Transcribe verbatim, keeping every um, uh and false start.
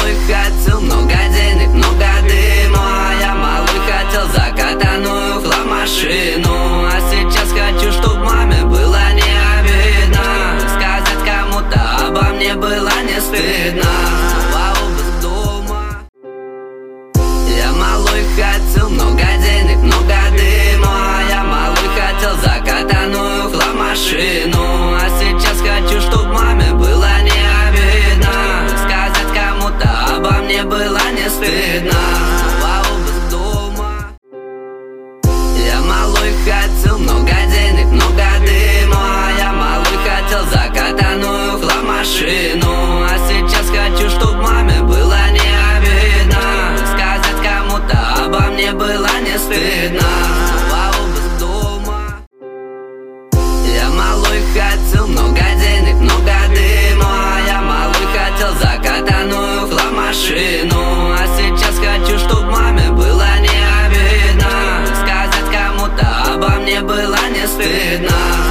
малой хотел много денег, много дыма. Я малой хотел закатанную хлам-машину. А сейчас хочу, чтоб маме было не обидно, сказать кому-то обо мне было не стыдно. Я малой хотел много денег, много дыма. Я малой хотел закатанную хлам-машину. А сейчас хочу, чтоб маме было не обидно, сказать кому-то обо мне было не стыдно. Я малой хотел много денег, много дыма. Я малой хотел закатанную хлам-машину. А сейчас хочу, чтоб маме было не обидно, сказать кому-то обо мне было не стыдно. Я малой хотел много денег, много дыма. Я малой хотел закатанную хлам-машину. А сейчас хочу, чтоб маме было не обидно, сказать кому-то обо мне было не стыдно.